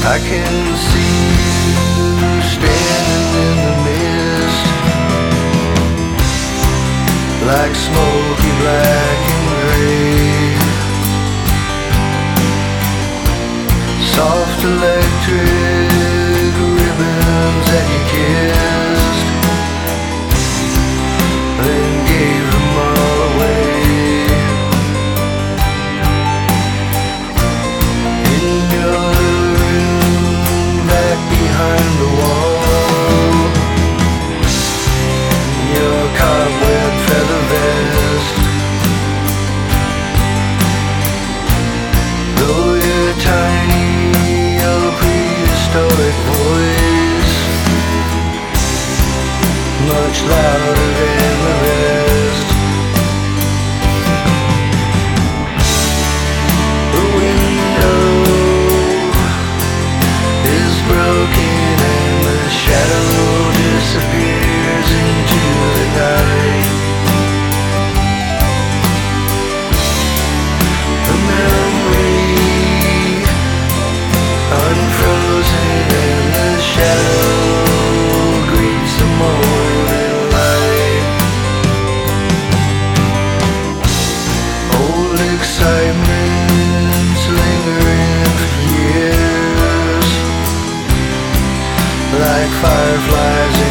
I can see you standing in the mist, like smoky black and gray. Soft electric ribbons that you kissed, then gave them all away. In your little room back behind the wall, your cobweb feather vest. Though you're tiny, your prehistoric voice much louder than the rest. The window is broken and the shadow disappears into the night. The memory unfrozen and the shadow greets the morning light. Old excitements lingering for years, like fireflies